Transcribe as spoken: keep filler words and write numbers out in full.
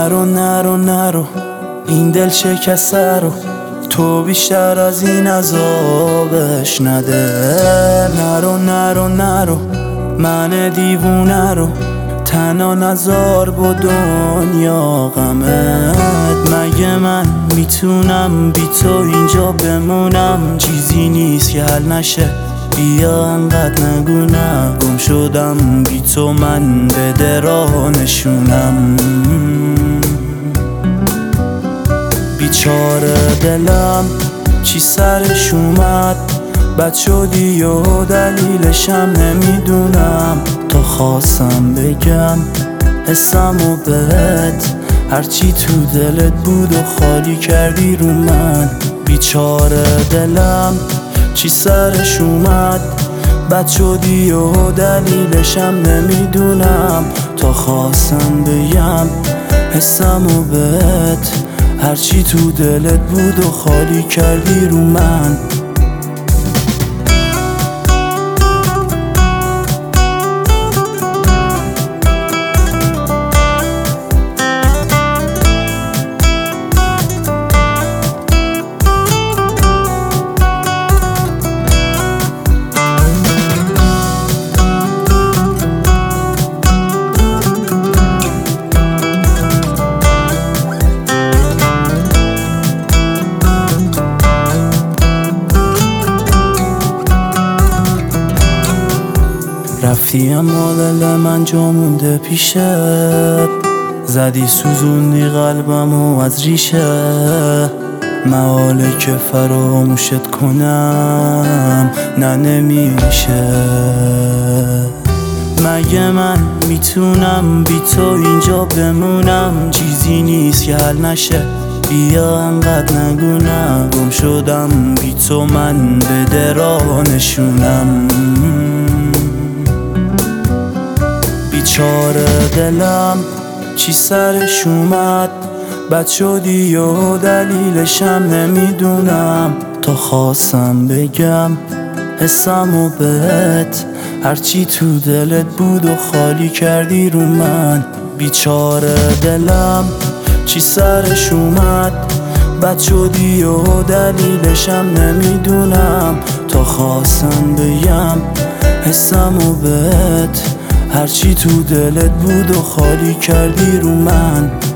نرو نرو نرو این دل شکسته رو تو بیشتر از این عذابش نده. نرو نرو نرو من دیوونه رو تنها نزار با دنیا غمت. مگه من میتونم بی تو اینجا بمونم؟ چیزی نیست که حل نشه، بیا انقدر نگونم. گم شدم بی تو من بده راه نشونم. بیچاره دلم چی سرش اومد، بد شدی و دلیلشم نمیدونم. تا خواستم بگم حسم و بهت، هرچی تو دلت بود و خالی کردی رو من. بیچاره دلم چی سرش اومد، بد شدی و دلیلشم نمیدونم. تا خواستم بگم حسم و بهت، هرچی تو دلت بود و خالی کردی رو من. رفتی اما دل من جا مونده پیشت، زدی سوزوندی قلبمو از ریشه. محاله که فراموشت کنم، نه نمیشه. مگه من میتونم بی تو اینجا بمونم؟ چیزی نیست که حل نشه، بیا انقدر نگونم. گم شدم بی تو من بده راه نشونم. بیچاره دلم چی سرش اومد، بد شدی و دلیلشم نمیدونم. تا خواستم بگم حسم و بهت، هرچی تو دلت بود و خالی کردی رو من. بیچاره دلم چی سرش اومد، بد شدی و دلیلشم نمیدونم. تا خواستم بگم حسم و بهت، هرچی تو دلت بود و خالی کردی رو من.